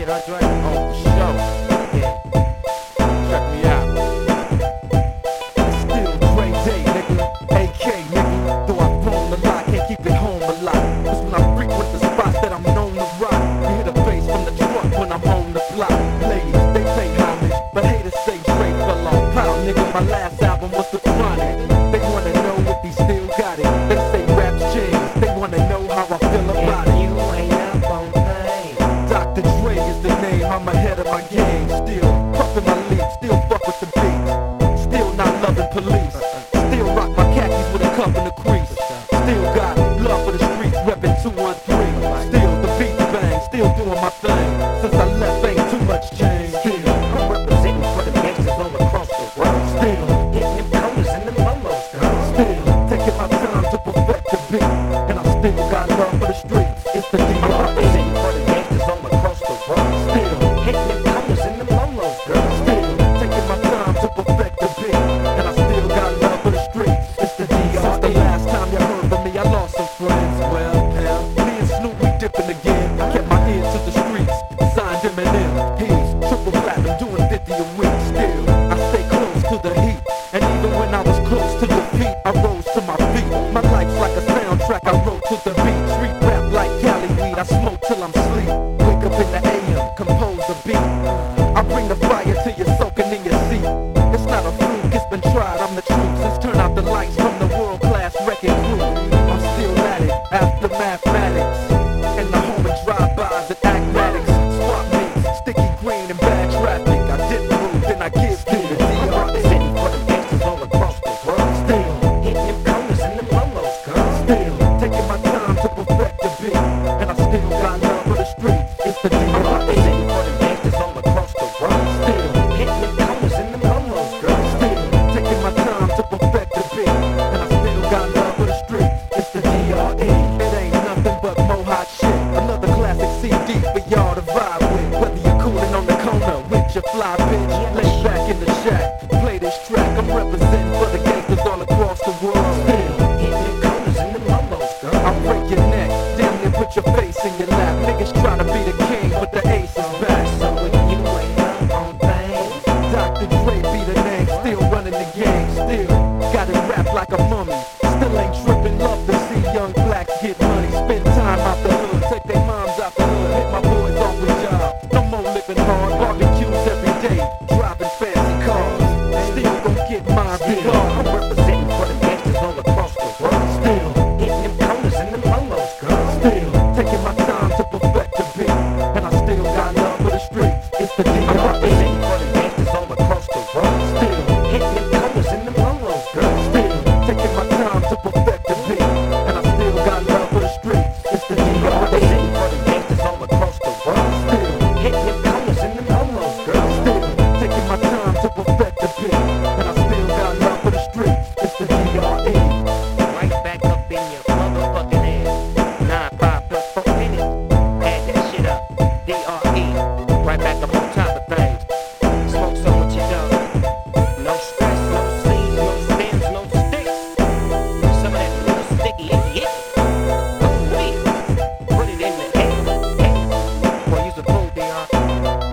shit, Andre? Oh, for sure. Yeah. Check me out. Still Dre Day, nigga. AK, nigga. Though I've grown a lot, can't keep it home a lot. Cause when I frequent the spots that I'm known to rock, you hear the bass from the truck when I'm on the block. Ladies, they pay homage, but haters say Dre fell off. Proud nigga, my last album was The Chronic. They wanna know if he still got it. They say rap's changed. They wanna know how I feel about it. You ain't up on things. Dr. Dre is the name, I'm ahead of my game. Still puffin' my leaf, still fuck with the beats. Still not loving police. Still rock my khakis with a cuff in the crease. Still got love for the streets, reppin' 213. Still the beat bang, still doing my thing. Since I left, ain't too much change. Still, I'm representing for the gangsters all across the world. still, Hitting them corners and them lolos, girl. still taking my time to perfect the beat. And I still got love for the streets. It's the I'm D.R.E. representing for the gangsters all across the world. Still, Hitting them corners and them lolos, girl. still taking my time to perfect the beat. And I still got love for the streets. It's the D.R.E. Since the last time you heard from me, I lost some friends. Well, hell, me and Snoop, we dipping again. I kept my ear to the streets, signed Eminem. He's triple platinum, doing 50 a week. Still, I stay close to the heat. And even when I was close to defeat, I rose to my feet. My life's like a soundtrack, I wrote to the beat. Street rap like Cali weed, I smoke till I'm sleep. Wake up in the AM, compose a beat. I bring the fire till you're soaking in your seat. It's not a fluke, it's been tried, I'm the truth. Since turn out the lights from the world-class wrecking crew, I'm still at it, after mathematics. And the home of drive-bys and acmatics. Swap meets, sticky green and bad traffic. I did move, then I give to the I'm D.R.E. representing for the gangsters all across the world. Still, Hitting them corners and them lolos, girl. still taking my time to perfect the beat. And I still got love for the streets. It's the I'm D.R.E. representing for the gangsters all across the world. Still, Hitting them corners and them lolos, girl. still taking my time to perfect the beat. And I still got love for the streets. It's the D.R.E. It ain't nothing but mohawk shit. Another classic CD for y'all to vibe with. Whether you're coolin' on the corner with your fly bitch, lay back in the shack, play this track. I'm representing for the gangsters all across the world. Still, Hitting them corners and them lolos, girl. I'll break your neck, damn near put your face in your lap. Niggas try to be the king, but the ace is back. So if you ain't up on things, Dr. Dre be the name, still running the game, still got it wrapped like a mummy. Still ain't tripping, love to see young blacks get money. Spend time out the hood, take their moms out the hood, hit my boys off with jobs. No more living hard, barbecues every day, driving fancy cars. Still gon' get mine still, because I'm representing for the gangsters all across the world. still, Hitting them corners and them lolos, girl. still taking my time to perfect the beat. And I still got love for the streets. It's the I'm D.R.E. representing for the gangsters all across the world. Still, Hitting them corners and them lolos, girl. still taking my time to perfect the beat. And I still got love for the streets. It's the I'm D.R.E. representing for the gangsters all across the world. Still, Hitting them corners and them lolos, girl. still taking my time to perfect the beat. And I still got love for the streets. It's the D.R.E. Right back up in your motherfucking ass. 9, 5 plus 4 minutes. Add that shit up. D.R.E. Right back up on top of things. Smoke so what you done. No stress, no seeds, no stems, no sticks. Some of that little sticky icky. Put it in the air. Boy, use a fool, D.R.